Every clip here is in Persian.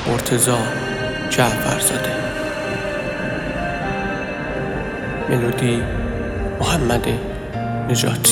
مرتضی جعفرزاده. ملودی محمد نجاتی.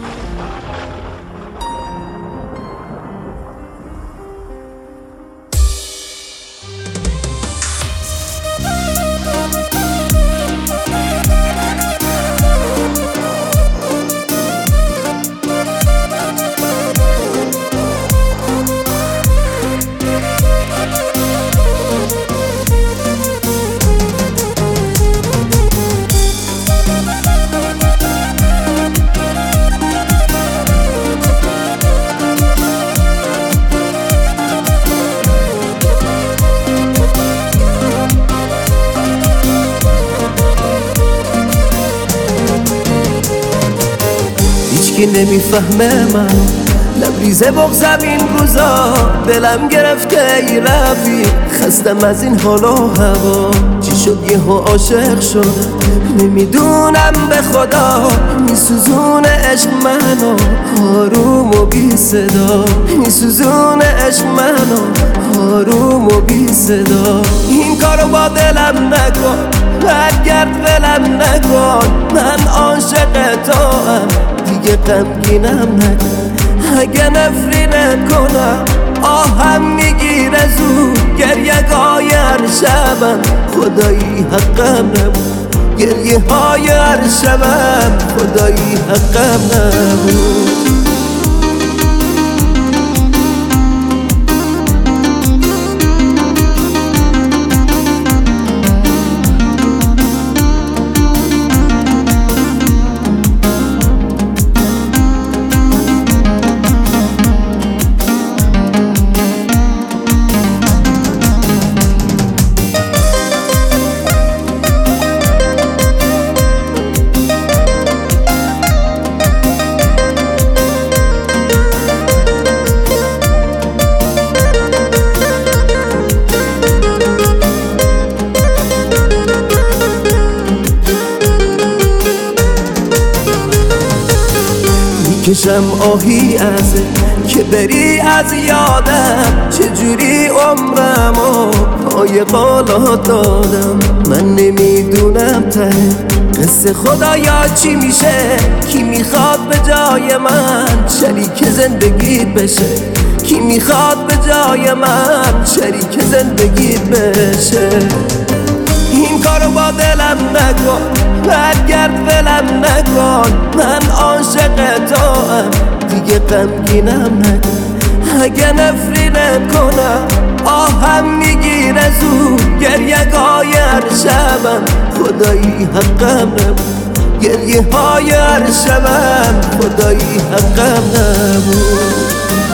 هیچکی نمیفهمه من لبریز بغضم این روزا، دلم گرفته ای رفیق، خستم از این حال و هوا. چی شد یهو عاشق شد نمیدونم به خدا، میسوزونه عشق منو آروم و بی صدا، میسوزونه عشق منو آروم و بی صدا. این کارو با دلم نکن، برگرد ولم نکن، من عاشق توام دیگه غمگینم نکن. اگه نفرینت کنم آهم میگیره زود، گریه‌های هر شبم خدایی حقم نبود، گریه های هر شبم خدایی حقم نبود. کشم آهی ازه که بری از یادم، چجوری عمرمو پای قالا دادم. من نمیدونم ته قصه خدایا چی میشه، کی میخواد به جای من شریک زندگیت بشه، کی میخواد به جای من شریک زندگیت بشه. این کارو با دلم نکن، برگرد ولم نکن، من عاشق توام دیگه غمگینم نکن. اگه نفرینت کنم آهم میگیره زود، گریه‌های هر شبم خدایی حقم نبود، گریه های هر شبم خدایی حقم نبود.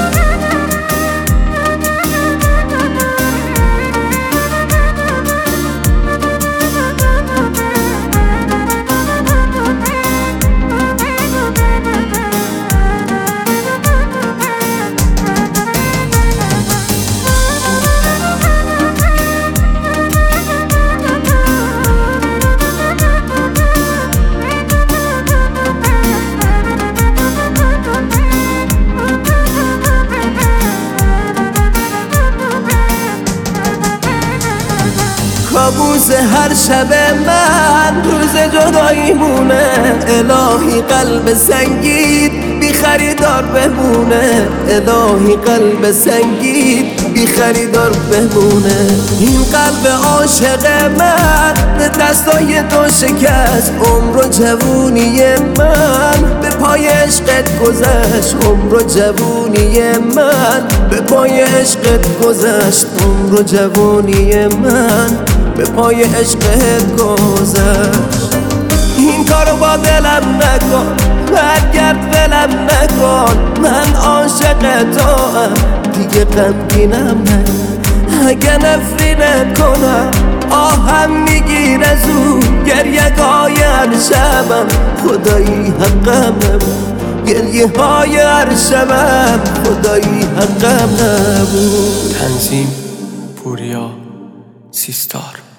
کابوس هر شب من روز جدایی مونه، الهی قلب سنگید بی خریدار بمونه، الهی قلب سنگید بی خریدار بمونه. این قلب عاشق من به دستای تو شکست، عمر و جوونی من به پای عشقت گذشت، عمر و جوونی من به پای عشقت گذشت، عمر و جوونی من به پای عشقت گذشت. این کارو با دلم نکن، برگرد ولم نکن، من عاشق توام دیگه غمگینم نکن. اگه نفرینت کنم آهم میگیره زود، گریه‌های هر شبم خدایی حقم نبود، گریه های هر شبم خدایی حقم نبود. تنظیم پوریا سیستار.